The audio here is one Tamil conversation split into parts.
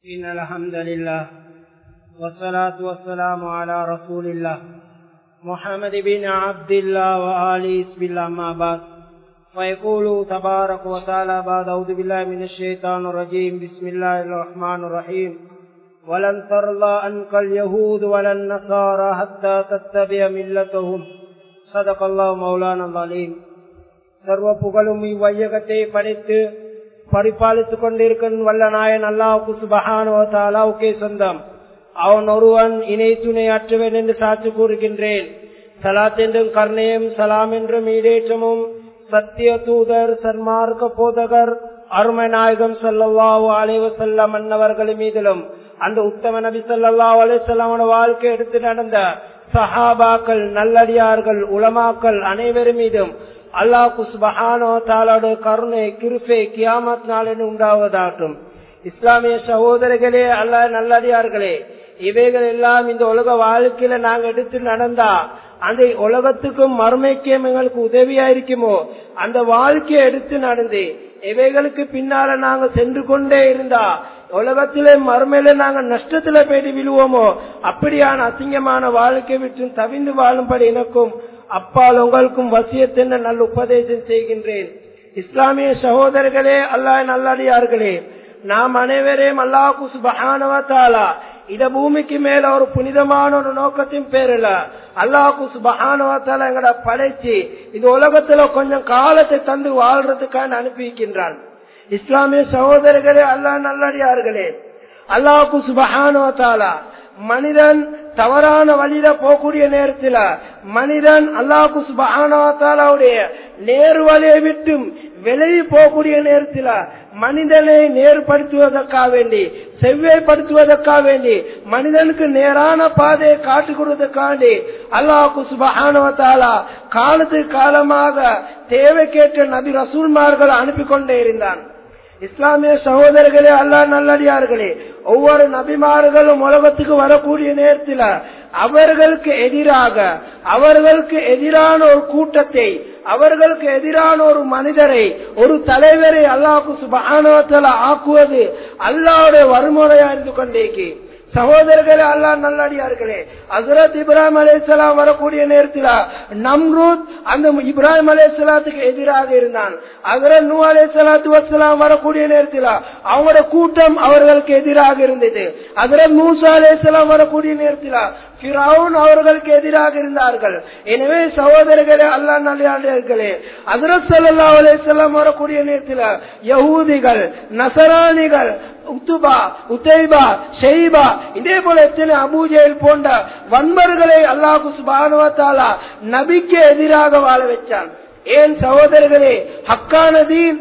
إن الحمد لله والصلاة والسلام على رسول الله محمد بن عبد الله وآله بسم الله ما بعد ويقول تبارك وتعالى بعد أعوذ بالله من الشيطان الرجيم بسم الله الرحمن الرحيم ولن ترضى عنك اليهود ولا النصارى حتى تتبع ملتهم صدق الله مولانا العليم. சர்வ புகழும் இவ்வையகத்தை படைத்து பரிபாலித்துக் கொண்டிருக்கும் வல்ல நாயன் அல்லாஹ்வுக்கு சுப்ஹானஹு வ தஆலாவுக்கே சொந்தம். அவன் ஒருவன் இணை துணை அற்றவன் என்று சாட்சி கூறுகின்றேன். ஸலாத் என்றும் கருணையும் சலாம் என்றும் ஈடேற்றமும் சத்திய தூதர் சன்மார்க்க போதகர் அருமை நாயகம் ஸல்லல்லாஹு அலைஹி வஸல்லம் அன்னவர்கள் மீதிலும் அந்த உத்தம நபி ஸல்லல்லாஹு அலைஹி வஸல்லம் வாழ்க்கை எடுத்து நடந்த சஹாபாக்கள் நல்லடியார்கள் உலமாக்கள் அனைவரும் மீதும் அல்லாஹ் சுப்ஹானஹு வ தஆலாவுடைய கருணை கிருபை கியாமத் நாளில் உண்டாவதாகும். இஸ்லாமிய சகோதரர்களே, அல்லாஹ் நல்லடியார்களே, இவைகள் எல்லாம் இந்த உலக வாழ்க்கையில நாங்க எடுத்து நடந்தா அந்த உலகத்துக்கும் மறுமைக்கும் எங்களுக்கு உதவியா இருக்குமோ அந்த வாழ்க்கையை எடுத்து நடந்து இவைகளுக்கு பின்னால நாங்க சென்று கொண்டே இருந்தா உலகத்திலே மறுமையில நாங்க நஷ்டத்துல போயிட்டு விழுவோமோ அப்படியான அசிங்கமான வாழ்க்கை விட்டு தவிந்து வாழும்படி எனக்கும் அப்பால் உங்களுக்கும் வசியத் என்ற நல்ல உபதேசம் செய்கின்றேன். இஸ்லாமிய சகோதரர்களே, அல்லாஹ் நல்லடியார்களே, நாம் அனைவரையும் அல்லாஹ் சுப்ஹானஹு வ தஆலா இந்த பூமிக்கு மேல ஒரு புனிதமான ஒரு நோக்கத்தின் பேரில் அல்லாஹ் சுப்ஹானஹு வ தஆலா எங்களை படைச்சு இந்த உலகத்துல கொஞ்சம் காலத்தை தந்து வாழ்றதுக்காக அனுப்பியிருக்கின்றான். இஸ்லாமிய சகோதரர்களே, அல்லாஹ் நல்லடியார்களே, அல்லாஹ் சுப்ஹானஹு வ தஆலா மனிதன் தவறான வழியில போகக்கூடிய நேரத்தில் மனிதன் அல்லாஹ் சுப்ஹானஹு வ தஆலாவுடைய நேர் வழியை விட்டு விலகி போகக்கூடிய நேரத்தில் மனிதனை நேர்படுத்துவதற்காக வேண்டி செவ்வாய்ப்படுத்துவதற்காக வேண்டி மனிதனுக்கு நேரான பாதையை காட்டிக் கொடுவதற்காண்டி அல்லாஹ் சுப்ஹானஹு வ தஆலா காலத்துக்கு காலமாக தேவைக்கேற்ற நபி ரசூல்மார்கள் அனுப்பி கொண்டே இருந்தான். இஸ்லாமிய சகோதரர்களே, அல்லாஹ் நல்லடியார்களே, ஒவ்வொரு நபிமார்களும் உலகத்துக்கு வரக்கூடிய நேரத்தில் அவர்களுக்கு எதிரான ஒரு கூட்டத்தை அவர்களுக்கு எதிரான ஒரு மனிதரை ஒரு தலைவரை அல்லாஹ் சுப்ஹானஹு வ தஆலா ஆக்குவது அல்லாஹ்வுடைய வழிமுறையா இருந்து கொண்டே சகோதரர்களே, அல்லாஹ் நல்லடியார்களே, ஹஜ்ரத் இப்ராஹிம் அலைஹிஸ்ஸலாம் வரக்கூடிய நேரத்தில் நம்ரூத் அந்த இப்ராஹிம் அலைஹிஸ்ஸலாத்துக்கு எதிராக இருந்தான். ஹஜ்ரத் நூஹ் அலைஹிஸ்ஸலாத்து வஸ்ஸலாம் வரக்கூடிய நேரத்தில் அவங்களோட கூட்டம் அவர்களுக்கு எதிராக இருந்தது. ஹஜ்ரத் மூசா அலைஹிஸ்ஸலாம் வரக்கூடிய நேரத்தில் ஃபிரௌன் அவர்களுக்கு எதிராக இருந்தார்கள். எனவே சகோதரர்களே, அல்லாஹ் நல்லடியார்களே, ஹஜ்ரத் ஸல்லல்லாஹு அலைஹி வஸல்லம் வரக்கூடிய நேரத்தில் யஹூதிகள் நஸரானிகள் உத்துபா உதைபா ஷைபா இதே போல எத்தனை அபூஜஹல் போன்ற வன்மர்களை அல்லாஹ் சுப்ஹானஹு வ தஆலா நபிக்கு எதிராக வாழ வச்சான். ஏன் சகோதரர்களே, ஹக்கான தீன்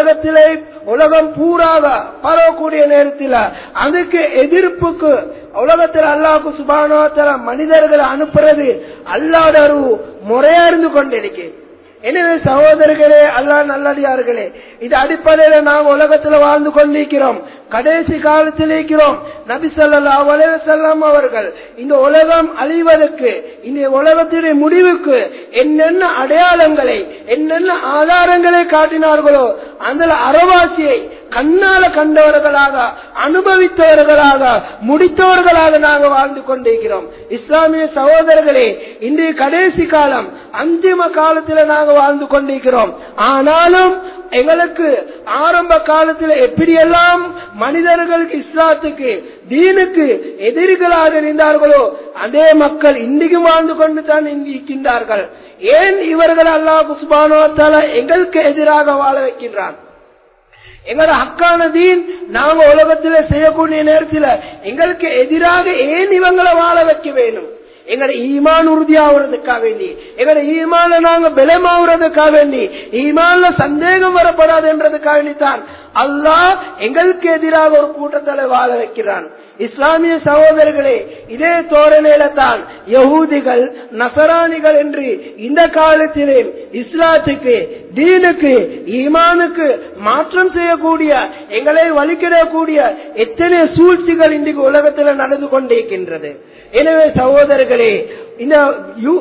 உலகம் பூராக பரவக்கூடிய நேரத்தில் அதுக்கு எதிர்ப்புக்கு உலகத்தில் அல்லாஹ் சுப்ஹானஹு வ தஆலா மனிதர்களை அனுப்புறது அல்லாஹ்வுடைய ஒரு முறையா இருந்து கொண்டிருக்கு. எனவே சகோதரர்களே, அல்லாஹ் நல்லடியார்களே, இது அடிப்படையில நாம் உலகத்துல வாழ்ந்து கொண்டிருக்கிறோம். கடைசி காலத்தில் இருக்கிறோம். நபி ஸல்லல்லாஹு அலைஹி வஸல்லம் அவர்கள் இந்த உலகம் அழிவதற்கு இந்த உலகத்தினுடைய முடிவுக்கு என்னென்ன அடையாளங்களை என்னென்ன ஆதாரங்களை காட்டினார்களோ அந்த அறவாசியை கண்ணால கண்டவர்களாக அனுபவித்தவர்களாக முடித்தவர்களாக நாங்கள் வாழ்ந்து கொண்டிருக்கிறோம். இஸ்லாமிய சகோதரர்களே, இன்றைய கடைசி காலம் அந்திம காலத்தில் நாங்கள் வாழ்ந்து கொண்டிருக்கிறோம். ஆனாலும் எங்களுக்கு ஆரம்ப காலத்தில் எப்படியெல்லாம் மனிதர்களுக்கு இஸ்லாத்துக்கு தீனுக்கு எதிரிகளாக இருந்தார்களோ அதே மக்கள் இன்றைக்கு வாழ்ந்து கொண்டு தான் இருக்கின்றார்கள். ஏன் இவர்கள் அல்லாஹ் சுப்ஹானஹு வ தஆலா எங்களுக்கு எதிராக வாழ வைக்கின்றான்? எங்களோட ஹக்கான தீன் நாங்க உலகத்துல செய்யக்கூடிய நேரத்தில் எங்களுக்கு எதிராக ஏன் இவங்களை வாழ வைக்க வேணும்? எங்களோட ஈமான் உறுதியாகிறதுக்காக வேண்டி எங்களோட ஈமான்ல நாங்க பலமாகிறதுக்காக வேண்டி ஈமான்ல சந்தேகம் வரப்படாது என்றதுக்காக வேண்டித்தான் அல்லாஹ் எங்களுக்கு எதிராக ஒரு கூட்டத்தை வாழ வைக்கிறான். இஸ்லாமிய சகோதரர்களே, இதே தோரணையில தான் யஹூதிகள் நசரானிகள் என்று இந்த காலத்திலே இஸ்லாத்துக்கு தீனுக்கு ஈமானுக்கு மாற்றம் செய்யக்கூடிய எங்களை வழிகிடக்கூடிய எத்தனை சூழ்ச்சிகள் இன்றைக்கு உலகத்தில் நடந்து கொண்டிருக்கின்றது. எனவே சகோதரர்களே, இந்த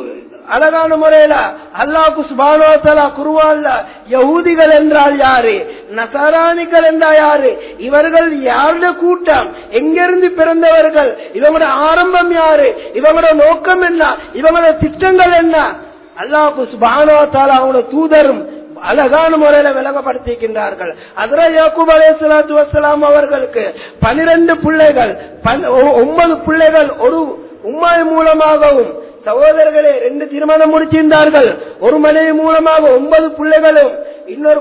அழகான முறையில அல்லாஹ் சுப்ஹானஹு வ தஆலா குர்ஆன்ல யஹூதிகள் என்றால் யாரு, நஸரானிகள் என்றால் யாரு, இவர்கள் யாருடைய கூட்டம், எங்கிருந்து பிறந்தவர்கள், இவங்களோட ஆரம்பம் யாரு, இவங்களோட நோக்கம் என்ன, இவங்களோட திட்டங்கள் என்ன, அல்லாஹ் சுப்ஹானஹு வ தஆலா அவங்களோட தூதரும் அழகான முறையில விளங்கப்படுத்திருக்கின்றார்கள். ஹஜ்ரத் யாக்கூப் அலைஹிஸ்ஸலாத்து வஸ்ஸலாம் அவர்களுக்கு 12 பிள்ளைகள், 9 பிள்ளைகள் ஒரு உம்மாய் மூலமாகவும், சகோதரர்களே 2 திருமணம் முடிச்சிருந்தார்கள். ஒரு மனைவி மூலமாக 9 பிள்ளைகளும், இன்னொரு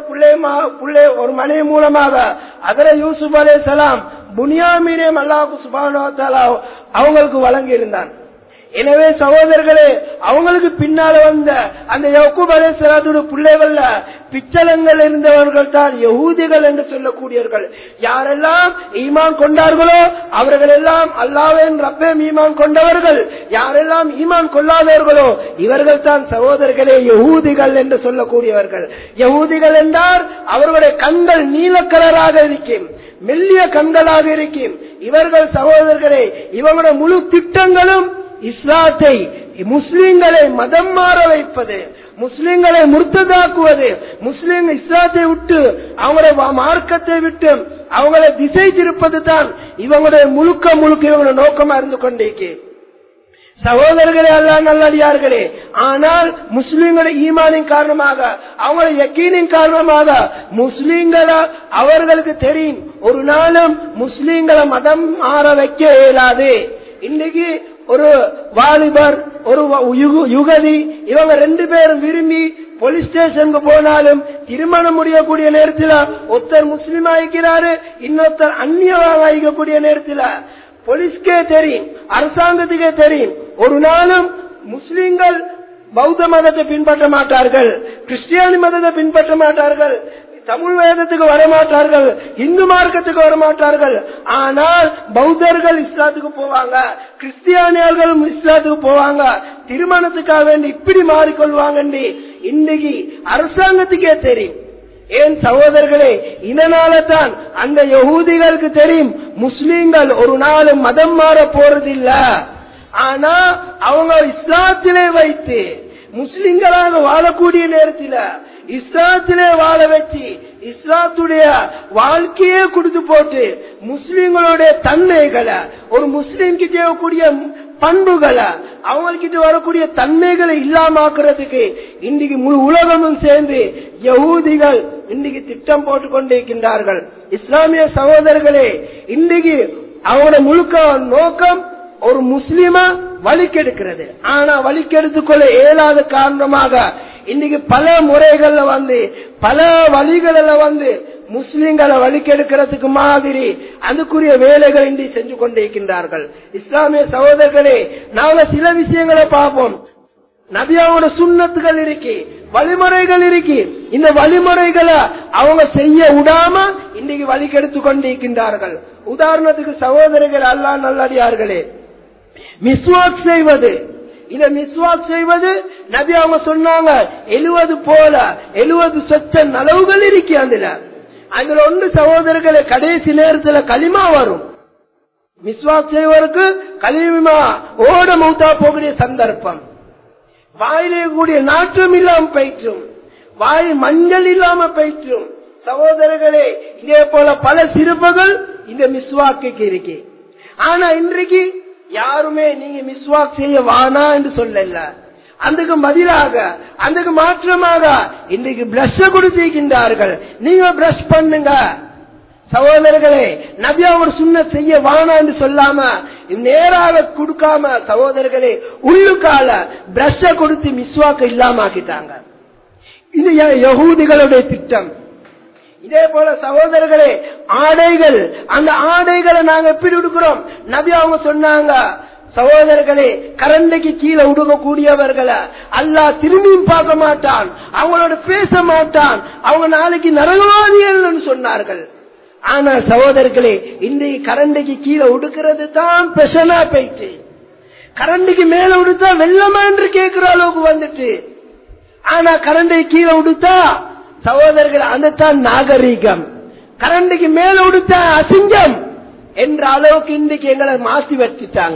ஒரு மனைவி மூலமாக ஹஜ்ரத் யூசுப் அலைஹிஸ்ஸலாம் புனியாமீனையும் அல்லாஹ் சுப்ஹானஹு வ தஆலா அவங்களுக்கு வழங்கி இருந்தான். எனவே சகோதரர்களே, அவங்களுக்கு பின்னால வந்த அந்த யாக்கூப் அலைஹிஸ்ஸலாத்துடைய பிள்ளைகள்ல பிச்சலங்கள் இருந்தவர்கள் தான் யஹூதிகள் என்று சொல்லக்கூடியவர்கள். யாரெல்லாம் ஈமான் கொண்டார்களோ அவர்கள் எல்லாம் அல்லாஹ்வின் ரப்பே ஈமான் கொண்டவர்கள், யாரெல்லாம் ஈமான் கொள்ளாதவர்களோ இவர்கள் தான் சகோதரர்களே யஹூதிகள் என்று சொல்லக்கூடியவர்கள். யஹூதிகள் என்றால் அவர்களுடைய கண்கள் நீல கலராக இருக்கும், மெல்லிய கண்களாக இருக்கும். இவர்கள் சகோதரர்களே இவங்களுடைய முழு திட்டங்களும் இஸ்லாத்தை, முஸ்லிம்களை மதம் மாற வைப்பது, முஸ்லிம்களை முர்த்ததாக்குவது, முஸ்லிம் இஸ்லாத்தை விட்டு அவங்களுடைய மார்க்கத்தை விட்டு அவங்களை திசை திருப்பது தான் இவங்களுடைய முழுக்க இவங்களுடைய நோக்கமா இருந்து கொண்டிருக்கு. சகோதரர்களே, அல்லாஹ் நல்லடியார்களே, ஆனால் முஸ்லிம்களுடைய ஈமானின் காரணமாக, அவங்களுடைய யக்கீனின் காரணமாக முஸ்லிம்களை அவர்களுக்கு தெரியும் ஒரு நாளும் முஸ்லிம்களை மதம் மாற வைக்க இயலாது. இன்னைக்கு ஒரு வாலிபர், ஒரு யுகதி, இவங்க 2 பேரும் விரும்பி போலீஸ் ஸ்டேஷனுக்கு போனாலும் திருமணம் முடியக்கூடிய நேரத்தில் ஒருத்தர் முஸ்லீம் ஆகிக்கிறாரு, இன்னொருத்தர் அந்நியமாக ஆகிக்கக்கூடிய நேரத்தில் போலீஸ்கே தெரியும், அரசாங்கத்துக்கே தெரியும் ஒரு நாளும் முஸ்லிம்கள் பௌத்த மதத்தை பின்பற்ற மாட்டார்கள், கிறிஸ்டியானி மதத்தை பின்பற்ற மாட்டார்கள், தமிழ் வேதத்துக்கு வரமாட்டார்கள், இந்து மார்க்கத்துக்கு வரமாட்டார்கள். ஆனால் பௌத்தர்கள் இஸ்லாத்துக்கு போவாங்க, கிறிஸ்டியானியர்கள் இஸ்லாத்துக்கு போவாங்க, திருமணத்துக்காக வேண்டி இப்படி மாறிக்கொள்வாங்க. இன்னைக்கு அரசாங்கத்துக்கே தெரியும். ஏன் சகோதரர்களே, இதனால தான் அந்த யஹூதிகளுக்கு தெரியும் முஸ்லிம்கள் ஒரு நாள் மதம் மாற போறதில்ல. ஆனா அவங்க இஸ்லாத்திலே வைத்து முஸ்லிம்களாக வாழக்கூடிய நேரத்தில் இஸ்லாத்திலே வாழ வச்சு இஸ்லாத்துடைய வாழ்க்கையே கொடுத்து போட்டு முஸ்லிம்களுடைய தன்மைகளை, ஒரு முஸ்லிம் கிட்ட வரக்கூடிய பண்புகளை, அவங்ககிட்ட வரக்கூடிய தன்மைகளை இல்லாமக்கிறதுக்கு இன்றைக்கு முழு உலகமும் சேர்ந்து யஹூதிகள் இன்றைக்கு திட்டம் போட்டுக் கொண்டிருக்கின்றார்கள். இஸ்லாமிய சகோதரர்களே, இன்றைக்கு அவங்களோட முழுக்க நோக்கம் ஒரு முஸ்லிமா வழிக்கெடுக்கிறது. ஆனா வழிக்கெடுத்துக் கொள்ள இயலாத காரணமாக இன்னைக்கு பல முறைகள்ல பல வழிகளில் முஸ்லிம்களை வழிக்கெடுக்கிறதுக்கு மாதிரி அதுக்குரிய வேலைகள் இன்றைக்கு செஞ்சு கொண்டிருக்கின்றார்கள். இஸ்லாமிய சகோதரர்களே, நாங்க சில விஷயங்களை பார்ப்போம். நபியாவோட சுன்னத்துகள் இருக்கு, வழிமுறைகள் இருக்கு. இந்த வழிமுறைகளை அவங்க செய்ய விடாம இன்னைக்கு வழிக்கெடுத்து கொண்டிருக்கின்றார்கள். உதாரணத்துக்கு சகோதரர்கள், அல்லாஹ் நல்லடியார்களே, மிஸ்வாக் செய்வது, இந்த மிஸ்வாக் செய்வது நபி அவங்க சொன்னாங்க 70 சொச்ச நலவுகள் இருக்கு. அதுல ஒன்று சகோதரர்களை கடைசி நேரத்துல களிமா வரும். மிஸ்வாக் செய்வதற்கு களிமா ஓட மௌத்தா போகக்கூடிய சந்தர்ப்பம், வாயிலே கூடிய நாற்றம் இல்லாம பயிற்றும், வாய் மஞ்சள் இல்லாம பயிற்றும். சகோதரர்களே, இதே போல பல சிறப்புகள் இந்த மிஸ்வாக்கு இருக்கு. ஆனா இன்றைக்கு யாருமே நீங்க மிஸ்வாக் செய்ய வானா என்று சொல்லல. அதுக்கு பதிலாக, அதுக்கு மாற்றமாக இன்றைக்கு பிரஷ் கொடுத்திருக்கின்றார்கள், நீங்க பிரஷ் பண்ணுங்க. சகோதரர்களே, நபி அவங்க சுன்னத் செய்ய வானா என்று சொல்லாம நேராக கொடுக்காம சகோதரர்களே உள்ளுக்கால பிரஷ கொடுத்து மிஸ்வாக்க இல்லாம ஆக்கிட்டாங்க. இது யஹூதிகளுடைய திட்டம். இதே போல சகோதரர்களே, ஆடைகள், அந்த ஆடைகளை நாங்க எப்படி உடுக்கிறோம்? நபி அவங்க சொன்னாங்க, சகோதரர்களே, கரண்டைக்கு கீழே உடுக்கக்கூடியவர்களை அல்லாஹ் திரும்பியும் பார்க்க மாட்டான், அவங்களோட பேச மாட்டான், அவங்க நாளைக்கு நரகவாதிகள் சொன்னார்கள். ஆனா சகோதரர்களே, இன்றைக்கு கரண்டைக்கு கீழே உடுக்கிறது தான் பெஷனா போயிட்டு, கரண்டைக்கு மேல உடுத்தா வெள்ளமா என்று கேட்கிற அளவுக்கு வந்துட்டு. ஆனா கரண்டை கீழே உடுத்தா சகோதரர்கள் அதுதான் நாகரீகம், கரண்டைக்கு மேல உடுத்தா அசிங்கம் என்ற அளவுக்கு இன்றைக்கு எங்களை மாற்றி வச்சுட்டாங்க.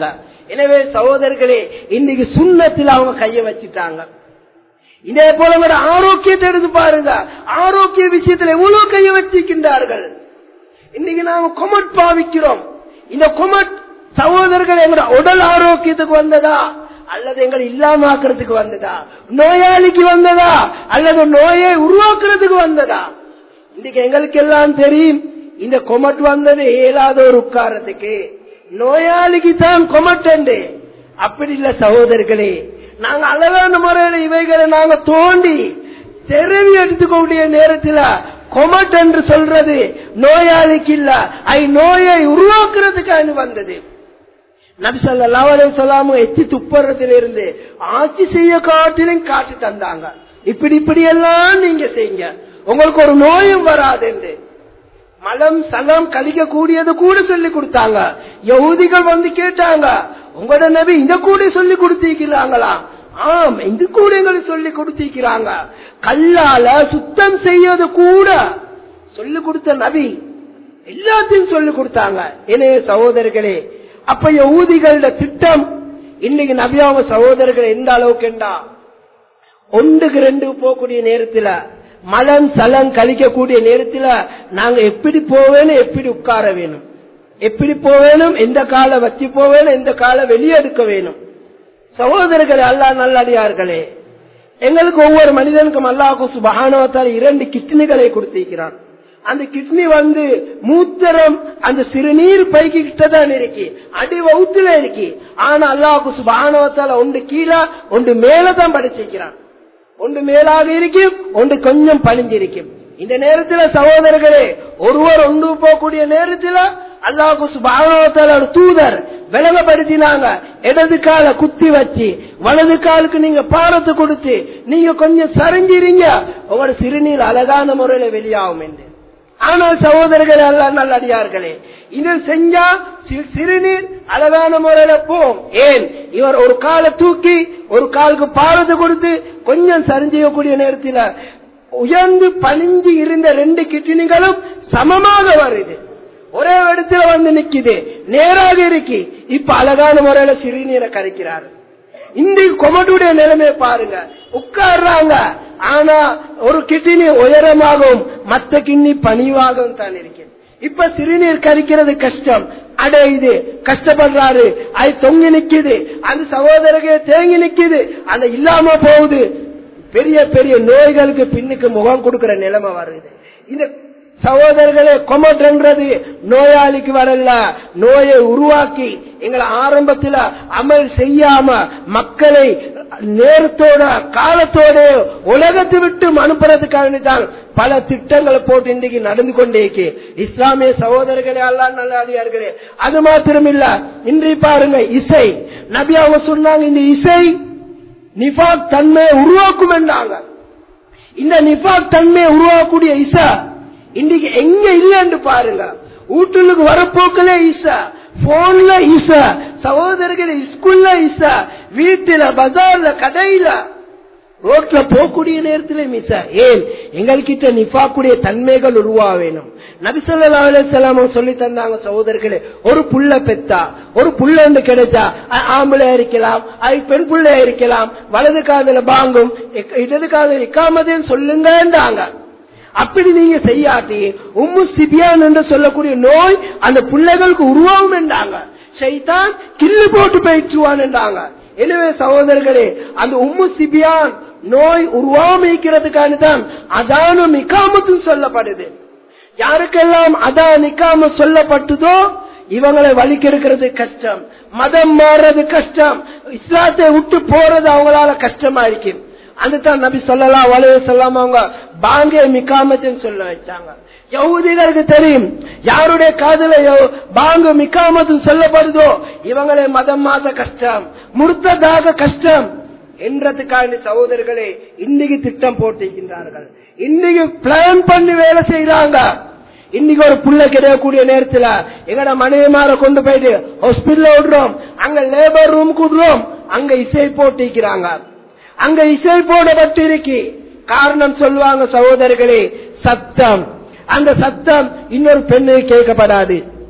எனவே சகோதரர்களே, இன்னைக்கு சுண்ணத்தில் அவங்க கைய வச்சுட்டாங்க. இதே போல ஒரு ஆரோக்கியத்தை எடுத்து பாருங்க. ஆரோக்கிய விஷயத்தில் எவ்வளவு கைய வச்சிருக்கின்றார்கள். இன்னைக்கு நாம கொமட் பாவிக்கிறோம். இந்த கொமட் சகோதரர்கள் எங்களோட உடல் ஆரோக்கியத்துக்கு வந்ததா அல்லது எங்களை இல்லாமக்கிறதுக்கு வந்ததா? நோயாளிக்கு வந்ததா அல்லது நோயை உருவாக்குறதுக்கு வந்ததா? இன்னைக்கு எங்களுக்கு எல்லாம் தெரியும், இந்த கொமட் வந்தது இயலாத ஒரு உட்காரத்துக்கு, நோயாளிக்கு தான் கொமட். அப்படி இல்ல சகோதரர்களே, நாங்க அழகான முறையில இவைகளை நாங்க தோண்டி தெருவி எடுத்துக்கூடிய நேரத்தில் கொமட் என்று சொல்றது நோயாளிக்கு இல்ல, நோயை உருவாக்குறதுக்கு வந்தது. நபி ஸல்லல்லாஹு அலைஹி வஸல்லம் எச்சி துப்புறதிலிருந்து ஆட்சி செய்ய காட்டிலும் காட்டி தந்தாங்க. இப்படி எல்லாம் நீங்க செய்யுங்க, உங்களுக்கு ஒரு நோயும் வராது என்று. மலம் சலம் கழிக்க கூடியது கூட சொல்லி கொடுத்தாங்க. யஹூதிகள் வந்து கேட்டாங்க, உங்களோட நபி இந்த கூட சொல்லி கொடுத்திருக்கிறாங்களா? ஆம், இந்த கூட எங்களுக்கு சொல்லி கொடுத்திருக்கிறாங்க. கல்லால சுத்தம் செய்யறது கூட சொல்லி கொடுத்த நபி எல்லாத்தையும் சொல்லி கொடுத்தாங்க. எனவே சகோதரர்களே, அப்ப யஹூதிகளோட திட்டம் இன்னைக்கு நபி அவங்க சகோதரர்கள் எந்த அளவுக்கு என்றா, 1-2 போகக்கூடிய நேரத்தில் மலம் சலம் கழிக்கக்கூடிய நேரத்தில் நாங்க எப்படி போவேணும், எப்படி உட்கார வேணும், எப்படி போவேணும், எந்த காலை வச்சு போவேணும், எந்த காலை வெளியே எடுக்க வேணும். சகோதரர்களே, அல்லாஹ் நல்லடியார்களே, எங்களுக்கு ஒவ்வொரு மனிதனுக்கும் அல்லாஹ் சுப்ஹானஹு வ தஆலா 2 கிட்னிகளை கொடுத்திருக்கிறான். அந்த கிட்னி வந்து மூத்திரம் அந்த சிறுநீர் பைக்கு கிட்டதான் இருக்கு, அடி வவுத்துல இருக்கு. ஆனா அல்லாஹ் சுப்ஹானஹு வ தஆலா ஒன்று கீழே ஒன்று மேலதான் படைச்சிருக்கிறான். ஒன்று மேலாக இருக்கும், ஒன்று கொஞ்சம் பணிஞ்சிருக்கும். இந்த நேரத்தில் சகோதரர்களே, ஒருவர் ஒன்று போகக்கூடிய நேரத்தில் அல்லாஹ் சுப்ஹானஹு வ தஆலா தூதர் விலகப்படுத்தினாங்க. இடது கால குத்தி வச்சு வலது காலுக்கு நீங்க பாரத்தை கொடுத்து நீங்க கொஞ்சம் சரிஞ்சிருங்க, உங்களோட சிறுநீர் அழகான முறையில வெளியாகும் என்று. ஆனால் சகோதரர்களே, அல்லாஹ் நல்லடியார்களே, இது செஞ்சா சிறுநீர் அழகான முறையில போம். ஏன்? இவர் ஒரு காலை தூக்கி ஒரு காலுக்கு பாரத்தை கொடுத்து கொஞ்சம் சரிஞ்சிக்கக்கூடிய நேரத்தில் உயர்ந்து பணிஞ்சு இருந்த 2 கிட்னிகளும் சமமாக வருது, ஒரே இடத்துல வந்து நிக்குது, நேராக இருக்கு. இப்ப அழகான முறையில சிறுநீரை கரைக்கிறாரு. இன்றைக்கு கொமட்டுடைய நிலைமையை பாருங்க, உட்கார்றாங்க, ஆனா ஒரு கிட்னி உயரமாகவும் மற்ற கிட்னி பணிவாகவும் தான் இருக்கு. இப்ப சிறுநீர் கரிக்கிறது கஷ்டம், அடையுது, கஷ்டப்படுறாரு, அது தொங்கி நிக்குது, அந்த சகோதரர்கள் தேங்கி நிக்குது, அந்த இல்லாம போகுது. பெரிய பெரிய நோய்களுக்கு பின்னுக்கு முகம் கொடுக்கிற நிலைமை வருது. இந்த சகோதரர்களே, கொமட்ன்றது நோயாளிக்கு வரல, நோயை உருவாக்கி எங்களை ஆரம்பத்தில் அமல் செய்யாம மக்களை நேரத்தோட காலத்தோட உலகத்தை விட்டு அனுப்புறதுக்காக தான் பல திட்டங்களை போட்டு இன்றைக்கு நடந்து கொண்டே இருக்கு. இஸ்லாமிய சகோதரர்களே, அல்லாஹ் நல்லடியார்களே, அது மாத்திரம் இல்ல, இன்றைக்கு பாருங்க இசை. நபி அவங்க சொன்னாங்க, இந்த இசை நிஃபாக் தன்மையை உருவாக்கும் என்றாங்க. இந்த நிஃபாக் தன்மையை உருவாக்கக்கூடிய இசை இன்னைக்கு எங்க இல்லன்னு பாருங்க. வீட்டுக்கு வரப்போக்கல இசா, போன்ல இசா, சகோதரர்கள் ஸ்கூல்ல இசா, வீட்டுல பஜார்ல கடையில ரோட்ல போகக்கூடிய நேரத்திலே மிசா. ஏன்? எங்கள்கிட்ட நிஃபாக்குடைய தன்மைகள் உருவா வேணும். நபி ஸல்லல்லாஹு அலைஹி வஸல்லம் சொல்லி தந்தாங்க சகோதரர்களே, ஒரு புள்ள பெத்தா, ஒரு புள்ள ஒன்று கிடைச்சா, ஆம்பளை இருக்கலாம், அது பெண் புள்ளை இருக்கலாம், வலது காதுல பாங்கும் இடது காதுல இக்காமதேன்னு சொல்லுங்கன்றாங்க. அப்படி நீங்க செய்யாட்டி உம்மு சிபியான் என்று சொல்லக்கூடிய நோய் அந்த பிள்ளைகளுக்கு உருவாகும் என்றாங்க. ஷைத்தான் கிள்ளு போட்டு போயிடுவான் என்றாங்க. எனவே சகோதரர்களே, அந்த உம்மு சிபியான் நோய் உருவாமிக்கிறதுக்கான தான் அதானும் இக்காமத்தும் சொல்லப்படுது. யாருக்கெல்லாம் அதான் இக்காம சொல்லப்பட்டதோ இவங்களை வலிக்கிறது கஷ்டம், மதம் மாறுறது கஷ்டம், இஸ்லாத்தை விட்டு போறது அவங்களால கஷ்டமா இருக்கு. அதுதான் நபி ஸல்லல்லாஹு அலைஹி வஸல்லம் அவங்க பாங்கே மிகாமத்துன்னு சொல்ல வச்சாங்க. யஹூதிகளுக்கு தெரியும், யாருடைய காதுல பாங்கு மிகாமத்துன்னு சொல்லப்படுதோ இவங்களை மதம் மாத கஷ்டம், முர்த்ததாக கஷ்டம் என்றதுக்கான சகோதரர்களே இன்னைக்கு திட்டம் போட்டிருக்கின்றார்கள். இன்னைக்கு பிளான் பண்ணி வேலை செய்யறாங்க. இன்னைக்கு ஒரு புள்ள கிடைக்கக்கூடிய நேரத்துல எங்கட மனைவிமார கொண்டு போயிட்டு ஹாஸ்பிட்டல் விடுறோம், அங்க லேபர் ரூம் விடுறோம், அங்க இசை போட்டிருக்கிறாங்க. அங்க இசை போடப்பட்டு இருக்கு. காரணம் சொல்லுவாங்க சகோதரர்களே, சத்தம். அந்த சத்தம் இன்னொரு பெண்ணு கேட்கப்படாது.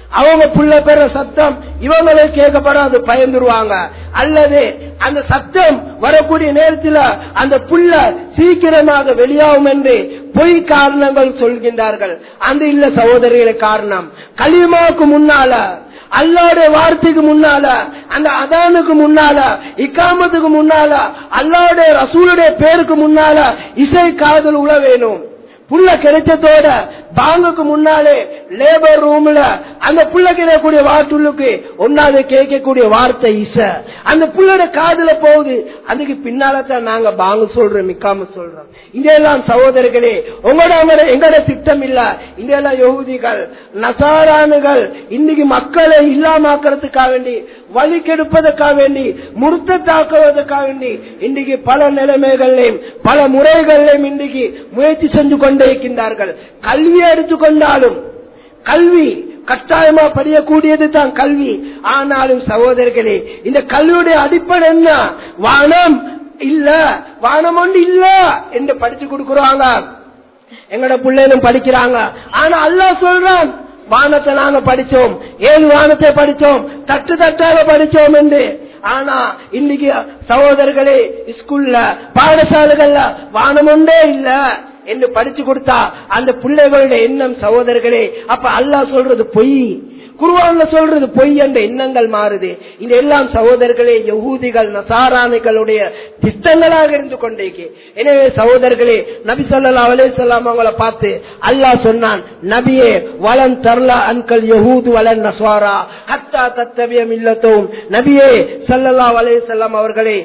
அவங்க புள்ள பெற சத்தம் இவங்களே கேட்கப்படாது, பயந்துருவாங்க. அல்லது அந்த சத்தம் வரக்கூடிய நேரத்தில் அந்த புள்ள சீக்கிரமாக வெளியாகும் என்று பொய் காரணங்கள் சொல்கின்றார்கள். அந்த இல்ல சகோதரிகளே, காரணம் கலிமாவுக்கு முன்னால, அல்லாஹ்வுடைய வார்த்தைக்கு முன்னால, அந்த அதானுக்கு முன்னால, இக்காமத்துக்கு முன்னால, அல்லாஹ்வுடைய ரசூலுடைய பேருக்கு முன்னால இசை காதல் உள்ள வேணும். புள்ள கிடைச்சதோட பாங்குக்கு முன்னாலே லேபர் ரூம்ல அந்த புள்ள கிடைக்கக்கூடிய வார்த்தைக்கு ஒன்னாவது கேட்கக்கூடிய வார்த்தை இசை அந்த புள்ளோட காதுல போகுது. அதுக்கு பின்னால்தான் நாங்க பாங்கு சொல்றோம், மிக்காம சொல்றோம். இதெல்லாம் சகோதரர்களே உங்களோட எங்கட திட்டம் இல்ல. இதெல்லாம் யஹூதிகள் நசாரானுகள் இன்னைக்கு மக்களை இல்லாமக்கிறதுக்காக வேண்டி, வழி கெடுப்பதற்காக வேண்டி, முர்த்தத்தாக்குவதற்காக வேண்டி இன்றைக்கு பல நிலைமைகளையும் பல முறைகளையும் இன்றைக்கு முயற்சி செஞ்சு கொண்டிருக்கின்றார்கள். கல்வியை எடுத்துக்கொண்டாலும் கல்வி கட்டாயமா படியக்கூடியது தான் கல்வி. ஆனாலும் சகோதரர்களே, இந்த கல்வியுடைய அடிப்படை என்ன? வானம் இல்ல, வானம் ஒன்று இல்ல என்று படிச்சு கொடுக்குறாங்க. எங்கட பிள்ளைகளும் படிக்கிறாங்க. ஆனா அல்லாஹ் சொல்றான், வானத்தை நாங்க படிச்சோம், 7 வானத்தை படிச்சோம், தட்டு தட்டாக படிச்சோம் என்று. ஆனா இன்னைக்கு சகோதரர்களே, ஸ்கூல்ல பாடசாலைகள்ல வானம் ஒன்றே இல்ல என்று படிச்சு கொடுத்தா அந்த பிள்ளைகளுடைய எண்ணம் சகோதரர்களே, அப்ப அல்லாஹ் சொல்றது பொய், குர்ஆன்ல சொல்றது பொய் என்ற எண்ணங்கள் மாறுது. இந்த எல்லாம் சகோதரர்களே யஹூதிகள் நசாரானிகளுடைய திட்டங்களாக இருந்து கொண்டேக்கு. எனவே சகோதரர்களே, நபி ஸல்லல்லாஹு அலைஹி வஸல்லம் அவங்களை பார்த்து அல்லாஹ் சொன்னான், நபியே வலன் தர்லா அன்கல் யஹூது வலன் நஸ்வாரா ஹத்தா தத்தபிய மில்லத்தும். நபியே ஸல்லல்லாஹு அலைஹி வஸல்லம் அவர்களே,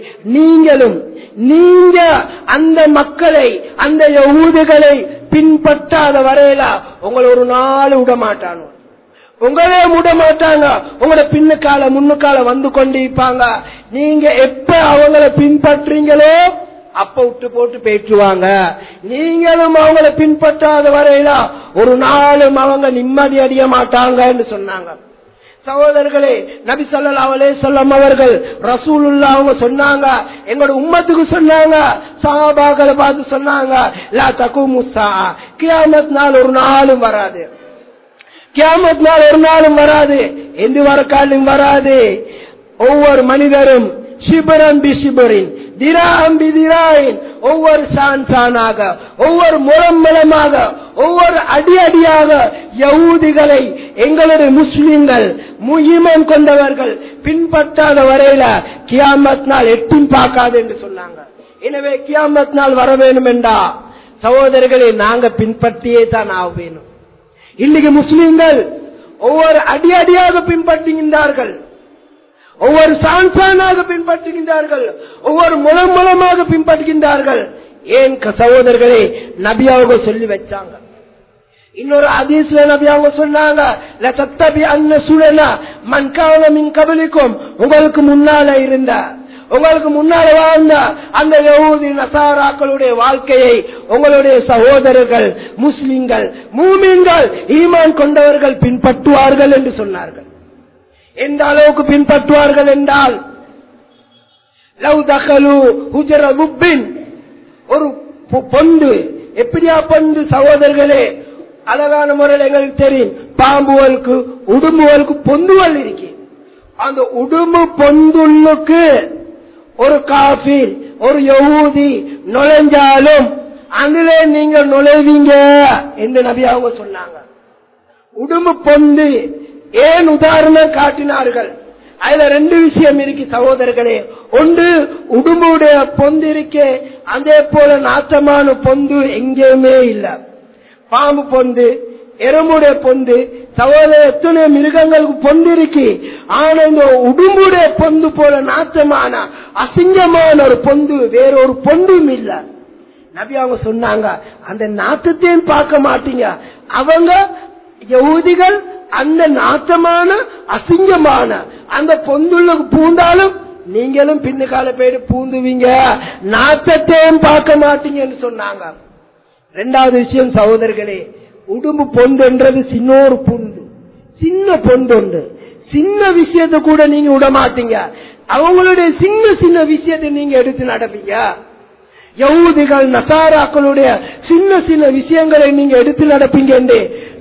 நீங்க அந்த மக்களை, அந்த யஹூதிகளை பின்பற்றாத வரையில உங்களை ஒரு நாள் விட மாட்டானோ, உங்களே விட மாட்டாங்க. உங்களோட பின்னுக்கால முன்னுக்கால வந்து கொண்டிருப்பாங்க. நீங்க எப்ப அவங்களை பின்பற்றீங்களோ அப்ப விட்டு போட்டு பேசுவாங்க. நீங்களும் அவங்களை பின்பற்றாத வரையில ஒரு நாளும் அவங்க நிம்மதி அடைய மாட்டாங்க என்று சொன்னாங்க. சகோதரர்களே, நபி ஸல்லல்லாஹு அலைஹி வஸல்லம் அவர்கள் ரசூலுல்லாஹ் அவங்க சொன்னாங்க, எங்களோட உம்மத்துக்கு சொன்னாங்க, சஹாபாக்களை பார்த்து சொன்னாங்க, லா தகுமு ஸாஅ, கியாமத் நாள் ஒரு நாளும் வராது, கியாமத் நாள் ஒரு நாளும் வராது, எந்த வரக்காலும் வராது. ஒவ்வொரு மனிதரும் ஷிபரன் பி ஷிபரின், திராம் பி திராயின், ஒவ்வொரு சான்சானாக, ஒவ்வொரு முழம்பலமாக, ஒவ்வொரு அடியாக யஹூதிகளை எங்களுடைய முஸ்லிம்கள் ஈமான் கொண்டவர்கள் பின்பற்றாத வரையில கியாமத் நாள் எட்டும் பார்க்காது என்று சொன்னாங்க. எனவே கியாமத் நாள் வர வேணும் என்றா சகோதரர்களை நாங்க பின்பற்றியே தான் ஆக வேணும். இன்னைக்கு முஸ்லிம்கள் ஒவ்வொரு அடியாக பின்பற்றுகின்றார்கள், ஒவ்வொரு சான்சானாக பின்பற்றுகின்றார்கள், ஒவ்வொரு முழமாக பின்பற்றுகின்றார்கள். ஏன் சகோதரர்களே, நபி அவங்க சொல்லி வச்சாங்க. இன்னொரு ஹதீஸ்ல நபி அவங்க சொன்னாங்க, லதத்தபி அன்ன சுனன மன் கான மின் கபலிக்கும், உங்களுக்கு முன்னால இருந்த, உங்களுக்கு முன்னால வாழ்ந்த அந்த யஹூதி நசாராக்களுடைய வாழ்க்கையை உங்களுடைய சகோதரர்கள் முஸ்லிம்கள் மூமின்கள் ஈமான் கொண்டவர்கள் பின்பற்றுவார்கள் என்று சொன்னார்கள். எந்த அளவுக்கு பின்பற்றுவார்கள் என்றால், லவ் தகலு ஹுஜர முப்பின், ஒரு பொந்து, எப்படியா பொந்து சகோதரர்களே, அழகான முறையில் எங்களுக்கு தெரியும், பாம்புகளுக்கு உடும்புகளுக்கு பொந்துகள் இருக்கு. அந்த உடும்பு பொந்துள்ளுக்கு ஒரு காஃபிர், ஒரு யஹூதி நுழைஞ்சாலும் அதிலே நீங்க நுழைவீங்க என்று நபி அவங்க சொன்னாங்க. உடும்பு பொந்து ஏன் உதாரணம் காட்டினார்கள்? அதுல 2 விஷயம் இருக்கு சகோதரர்களே. ஒன்று, உடும்புடைய பொந்து இருக்கே, அதே போல நாட்டமான பொந்து எங்கேயுமே இல்ல. பாம்பு பொந்து, எறும்புடைய பொந்து, சகோதர எத்தனை மிருகங்களுக்கு பொந்து இருக்கு. ஆனா இந்த உடும்புடைய பொந்து போல நாட்டமான அசிங்கமான ஒரு பொந்து வேறொரு பொந்தும் இல்ல. நபி அவங்க சொன்னாங்க, அந்த நாட்டத்தையும் பார்க்க மாட்டீங்க. அவங்க யஹூதிகள் அந்த நாட்டமான அசிங்கமான அந்த பொந்துள்ளுக்கு பூந்தாலும் நீங்களும் பின்னுக்கால போயிட்டு பூந்துவீங்க, நாட்டத்தையும் பார்க்க மாட்டீங்கன்னு சொன்னாங்க. 2வது விஷயம் சகோதரர்களே, உடும்பு பொந்துன்றது சின்னொரு பொந்து, சின்ன பொந்து உண்டு. சின்ன விஷயத்தை கூட நீங்க விட மாட்டீங்க. அவங்களுடைய சின்ன சின்ன விஷயத்தை நீங்க எடுத்து நடப்பீங்க. யஹூதிகள் நசாராக்களுடைய சின்ன சின்ன விஷயங்களை நீங்க எடுத்து நடப்பீங்க என்று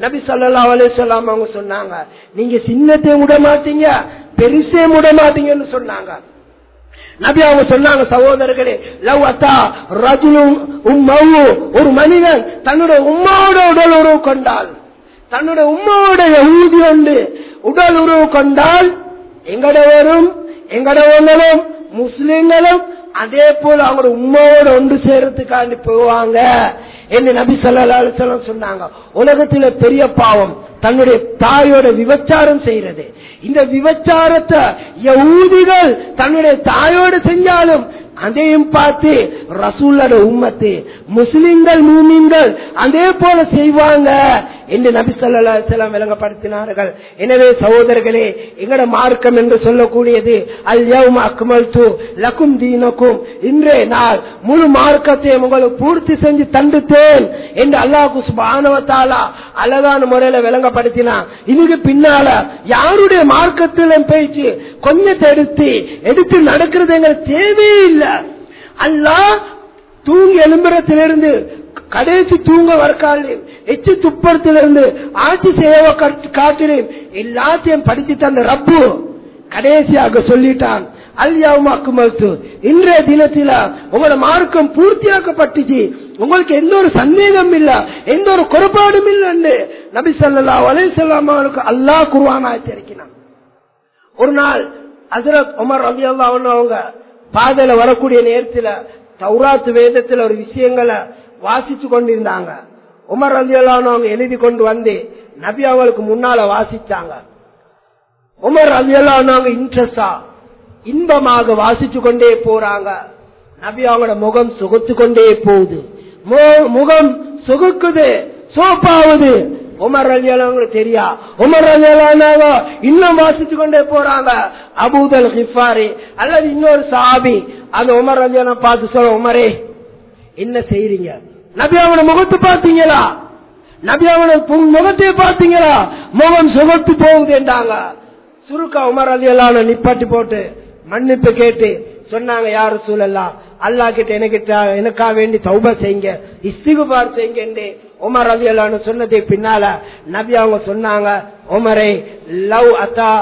நபி ஸல்லல்லாஹு அலைஹி வஸல்லம் அவங்க சொன்னாங்க, நீங்க சின்னத்தையும் விட மாட்டீங்க பெருசையும் விட மாட்டீங்கன்னு சொன்னாங்க. நபி அவங்க சொன்னாங்க, சகோதரர்களே, லவ் அத்தா ரஜுலும் உம்மவு, ஒரு மனிதன் தன்னுடைய உம்மாவோட உடல் உறவு கொண்டால், தன்னுடைய உம்மாவோட யஹூதி உண்டு உடல் உறவு கொண்டால், எங்கடவரும் எங்கடவங்களும் முஸ்லிம்களும் அதே போல அவங்க உம்மாவோட ஒன்று சேர்றதுக்காண்டி போவாங்க என்று நபி ஸல்லல்லாஹு அலைஹி வஸல்லம் சொன்னாங்க. உலகத்தில பெரிய பாவம் தன்னுடைய தாயோட விபச்சாரம் செய்யறது. இந்த விபச்சாரத்தை யஹூதிகள் தன்னுடைய தாயோடு செஞ்சாலும் அதையும் பார்த்து ரசூலோட உம்மத்து முஸ்லிம்கள் மூமின்கள் அதே போல செய்வாங்க என்று நபி ஸல்லல்லாஹு அலைஹி வஸல்லம் விளங்கப்படுத்தினார்கள். எனவே சகோதரர்களே, எங்கட மார்க்கம் என்று சொல்லக்கூடியது அல் யௌம அக்மல்து லகும் தீனக்கும், இன்றைய நாள் முழு மார்க்கத்தை உங்களுக்கு பூர்த்தி செஞ்சு தந்துட்டேன் என்று அல்லாஹ் சுப்ஹானஹு வ தஆலா அழகான முறையில விளங்கப்படுத்தினான். இதுக்கு பின்னால யாருடைய மார்க்கத்திலும் பேச்சு கொஞ்சத்தை எடுத்து நடக்கிறது எங்களுக்கு தேவையே இல்லை. அல்லாஹ் தூங்கி எழும்புறத்திலிருந்து கடைசி தூங்க வரக்காலையும் எச்சு துப்பத்திலிருந்து ஆட்சி சேவை காட்டிலும் எல்லாத்தையும் படிச்சு தந்த ரப்பு கடைசியாக சொல்லிட்டான், அல்யௌம அக்மல்து, இன்றைய தினத்தில உங்களோட மார்க்கம் பூர்த்தியாக்கப்பட்டுச்சு, உங்களுக்கு எந்த ஒரு சந்தேகம் இல்ல, எந்த ஒரு குறைபாடும் இல்லை நபி ஸல்லல்லாஹு அலைஹி வஸல்லம் அவருக்கு அல்லாஹ் குர்ஆன் ஆயத்திறக்கினான். ஒரு நாள் ஹஜ்ரத் உமர் ரலியல்லாஹு அன்ஹு அவங்க பாதையில வரக்கூடிய நேரத்துல தௌராத் வேதத்துல ஒரு விஷயங்களை வாசிச்சு கொண்டிருந்தாங்க. உமர் ரலியல்லாஹு அன்ஹு அவங்க எழுதி கொண்டு வந்து நபி அவங்களுக்கு முன்னால வாசிச்சாங்க. உமர் ரலியல்லாஹு அன்ஹு அவங்க இன்ட்ரெஸ்டா இன்பமாக வாசிச்சு கொண்டே போறாங்க. நபி அவங்களோட முகம் சுகத்து கொண்டே போகுது, முகம் சுகுக்குது, சோப்பாவுது. உமர் ரலியல்லாஹு அன்ஹு தெரியா, உமர் ரலியல்லாஹு அன்ஹு இன்னும் வாசிச்சு கொண்டே போறாங்க. அபூதல் கிஃபாரி அல்லது இன்னொரு சஹாபி அந்த உமர் ரலியல்லாஹு அன்ஹு பார்த்து சொல்ல, உமரே என்ன செய்றீங்க? நபி அவங்களோட முகத்தை பார்த்தீங்களா? நபி அவங்களோட முகத்தை பார்த்தீங்களா? முகம் சுகத்து போகுது என்றாங்க. சுருக்கா உமர் ரலியல்லாஹு அன்ஹு நிப்பாட்டி போட்டு மன்னிப்பு கேட்டு சொன்னாங்க, யா ரசூலல்லாஹ், அல்லாஹ் கிட்ட எனக்கா வேண்டி தௌபா செய்யுங்க, இஸ்திக்பார் செய்யுங்க என்று உமர் ரலியல்லாஹு அன்ஹு சொன்னதை பின்னால நபி அவங்க சொன்னாங்க, உமரே, லவ் அத்தா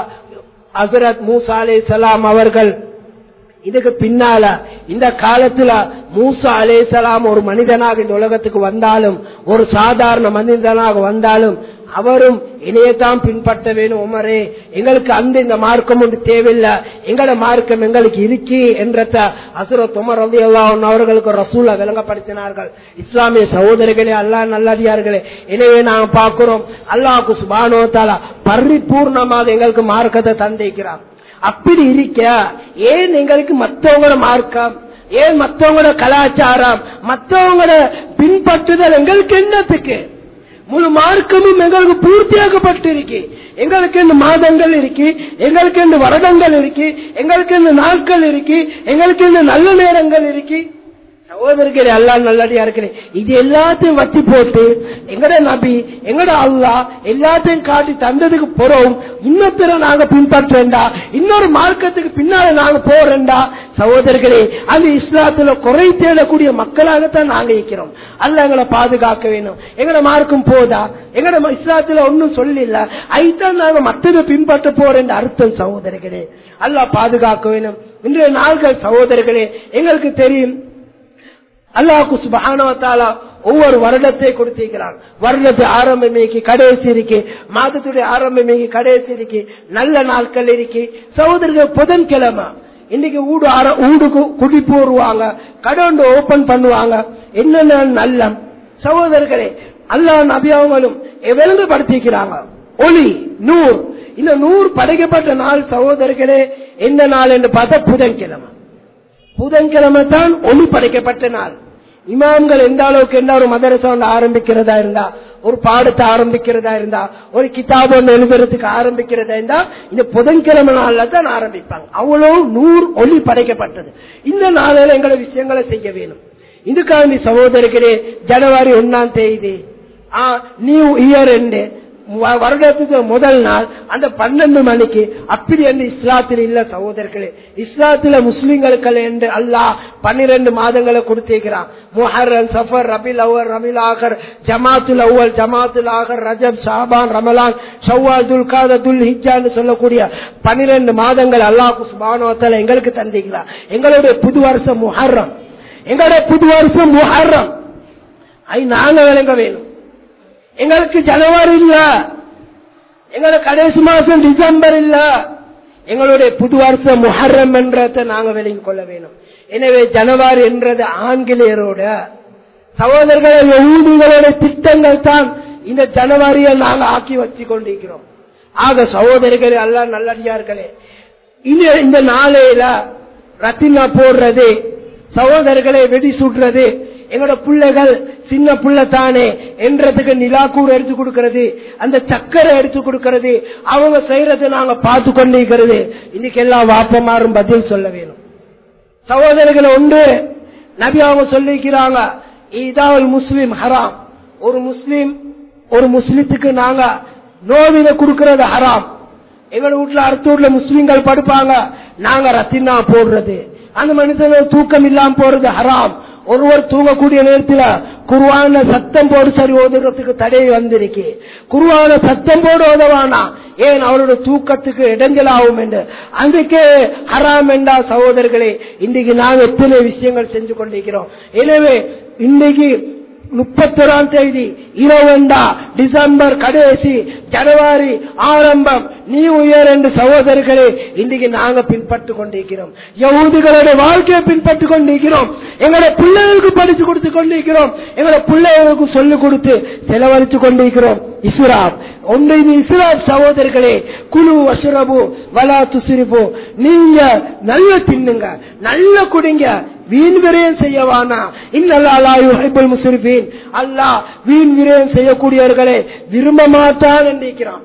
ஹஜ்ரத் மூசா அலைஹிஸ்ஸலாம் அவர்கள் இதுக்கு பின்னால இந்த காலத்துல மூசா அலைஹிஸ்ஸலாம் ஒரு மனிதனாக இந்த உலகத்துக்கு வந்தாலும், ஒரு சாதாரண மனிதனாக வந்தாலும் அவரும் இணையத்தான் பின்பற்ற வேணும். உமரே, எங்களுக்கு அந்த இந்த மார்க்கம் ஒன்று தேவையில்லை, எங்களோட மார்க்கம் எங்களுக்கு இருக்கு என்றத ஹஜ்ரத் உமர் ரலியல்லாஹு அன்ஹு அவர்களுக்கு ரசூலா விளங்கப்படுத்தினார்கள். இஸ்லாமிய சகோதரர்களே, அல்லாஹ் நல்லடியார்களே, எனவே நாங்கள் பார்க்கிறோம் அல்லாஹ் சுப்ஹானஹு வ தஆலா பரிபூர்ணமாக எங்களுக்கு மார்க்கத்தை தந்திருக்கிறார். அப்படி இருக்க ஏன் எங்களுக்கு மற்றவங்களோட மார்க்கம், ஏன் மற்றவங்களோட கலாச்சாரம், மற்றவங்களோட பின்பற்றுதல் எங்களுக்கு என்னத்துக்கு? முழு மார்க்கமும் எங்களுக்கு பூர்த்தியாக்கப்பட்டிருக்கு. எங்களுக்கு இந்த மாதங்கள் இருக்கு, எங்களுக்கு இந்த வருடங்கள் இருக்கு, எங்களுக்கு இந்த நாட்கள் இருக்கு, எங்களுக்கு இந்த நல்ல நேரங்கள் இருக்கு. சகோதரர்களே, அல்லாஹ் நல்லடியா இருக்கிறேன், இது எல்லாத்தையும் வச்சு போட்டு எங்கட நபி எங்கட அல்லாஹ் எல்லாத்தையும் காட்டி தந்ததுக்கு போறோம், இன்னொருத்தர நாங்க பின்பற்றா, இன்னொரு மார்க்கத்துக்கு பின்னால நாங்க போறேன்டா. சகோதரர்களே, அது இஸ்லாத்துல குறை தேடக்கூடிய மக்களாகத்தான் நாங்க இருக்கிறோம். அல்லாஹ் எங்களை பாதுகாக்க வேணும். எங்கட மார்க்கம் போதா, எங்கட இஸ்லாத்துல ஒன்னும் சொல்லல, ஐத்தான் நாங்க மற்றதை பின்பற்ற போறேன் அர்த்தம். சகோதரர்களே, அல்லாஹ் பாதுகாக்க வேணும். இன்றைய நாள்கள் சகோதரர்களே, எங்களுக்கு தெரியும் அல்லாஹ் சுப்ஹானஹு வ தஆலா ஒவ்வொரு வருடத்தை கொடுத்திருக்கிறான். வருடத்தை ஆரம்பமேக்கு கடைசி இருக்கு, மாதத்துடைய ஆரம்பமேக்கு கடைசி இருக்கு, நல்ல நாட்கள் இருக்கு. சகோதரர்கள், புதன்கிழமை இன்னைக்கு ஊடுக்கு குடி போடுவாங்க, கடை ஓபன் பண்ணுவாங்க, என்னென்ன நல்ல. சகோதரர்களே, அல்லாஹ் நபி அவங்களும் விளங்கப்படுத்திக்கிறாங்க ஒளி நூறு. இந்த நூறு படைக்கப்பட்ட நாள் சகோதரர்களே எந்த நாள் என்று பார்த்தா புதன்கிழமை. புதன்கிழமை தான் ஒளி படைக்கப்பட்ட நாள். இமாம்கள் எந்த அளவுக்கு என்ன ஒரு மதரசா ஆரம்பிக்கிறதா இருந்தா, ஒரு பாடத்தை ஆரம்பிக்கிறதா இருந்தா, ஒரு கிதாப் ஒன்று எழுதுறதுக்கு ஆரம்பிக்கிறதா இருந்தா இந்த புதன்கிழமை நாள்ல தான் ஆரம்பிப்பாங்க. அவ்வளவு நூறு ஒளி படைக்கப்பட்டது. இந்த நாளில எங்களை விஷயங்களை செய்ய வேணும். இதுக்காண்டி சகோதரர்களே, ஜனவரி 1ஆம் தேதி நியூ இயர் என்று வருடத்துக்கு முதல் நாள் அந்த 12 மணிக்கு அப்படி என்று இஸ்லாத்தில் இல்ல சகோதரர்களே. இஸ்லாத்துல முஸ்லிம்களுக்கு என்று அல்லாஹ் 12 மாதங்களை கொடுத்திருக்கிறான். முஹர்ரம், சஃபர், ரபீல் அவ்வல், ரபீல் ஆகர், ஜமாத்துல் அவ்வல், ஜமாத்துல் ஆகர், ரஜப், ஷாபான், ரமலான், ஷவ்வால், துல்காதா, துல்ஹிஜ்ஜான்னு சொல்லக்கூடிய 12 மாதங்கள் அல்லாஹ் சுப்ஹானஹு வ தஆலா எங்களுக்கு தந்திருக்கிறார். எங்களுடைய புது வருஷம் முஹர்ரம், எங்களுடைய புது வருஷம் முஹர்ரம். ஐ நாங்க விளங்க வேணும். எங்களுக்கு ஜனவரி இல்ல, எங்களுக்கு கடைசி மாசம் டிசம்பர் இல்ல, எங்களுடைய புது வருஷம் முஹர்ரம் என்றதை நாங்க விளங்கிக் கொள்ள வேணும். எனவே ஜனவரி என்றது ஆங்கிலேயரோட சகோதரர்கள் யஹூதிகளோட திட்டங்கள் தான் இந்த ஜனவரியை நாங்க ஆக்கி வச்சு கொண்டிருக்கிறோம். ஆக சகோதரர்களே, அல்லாஹ் நல்லடியார்களே, இந்த நாளையில ரத்தினா போடுறது, சகோதரர்களை வெடி சுடுறது, எங்களோட பிள்ளைகள் சின்ன பிள்ளை தானே என்றதுக்கு நிலாக்கூர் எடுத்து கொடுக்கிறது, அந்த சக்கரை எடுத்து கொடுக்கிறது, அவங்க செய்யறதை நாங்க பார்த்து கொண்டிருக்கிறது. இன்னைக்கு எல்லா வாப்பமாரும் பதில் சொல்ல வேணும். சகோதரர்கள் ஒன்று நபி அவங்க சொல்லிக்கிறாங்க, இதால் முஸ்லிம் ஹராம். ஒரு முஸ்லித்துக்கு நாங்க நோவில கொடுக்கறது ஹராம். எங்க வீட்டுல அடுத்த வீட்டுல முஸ்லிம்கள் படுப்பாங்க, நாங்க ரத்தினா போடுறது, அந்த மனிதர்கள் தூக்கம் இல்லாம போறது ஹராம். ஒருவர் தூங்கக்கூடிய நேரத்தில் குர்ஆன சத்தம் போடு சரி ஓதுறதுக்கு தடை வந்திருக்கு. குர்ஆன சத்தம் போடு ஓதவானா, ஏன் அவருடைய தூக்கத்துக்கு இடைஞ்சலாகும் என்று. அதுக்கே ஹராம் என்றா சகோதரர்களே, இன்றைக்கு நாங்கள் எத்தனை விஷயங்கள் செஞ்சு கொண்டிருக்கிறோம். எனவே இன்றைக்கு 31ஆம் தேதி இரவுண்டா, டிசம்பர் கடைசி, ஜனவரி ஆரம்பம், நியூ இயர் என்று சகோதரர்களே இன்றைக்கு நாங்க பின்பற்றிக் கொண்டிருக்கிறோம். யஹூதிகளுடைய வாழ்க்கையை பின்பற்றிக் கொண்டிருக்கிறோம். எங்களுடைய பிள்ளைகளுக்கு படித்து கொடுத்து கொண்டிருக்கிறோம். எங்களுடைய பிள்ளைகளுக்கு சொல்லிக் கொடுத்து செலவழித்துக் கொண்டிருக்கிறோம். இஸ்ராப் ஒன்று, இது இஸ்ராப் சகோதரர்களே. குலு வஷ்ரபு வலா துஸ்ரிஃபு, நீங்க நல்ல தின்னுங்க, நல்ல குடிங்க, வீண் விரயம் செய்யவானா. இன்னல்லாஹ் லா யுஹிப்புல் முஸ்ரிஃபீன், அல்லாஹ் வீண் விரயம் செய்யக்கூடியவர்களை விரும்ப மாட்டான் என்றிருக்கிறான்.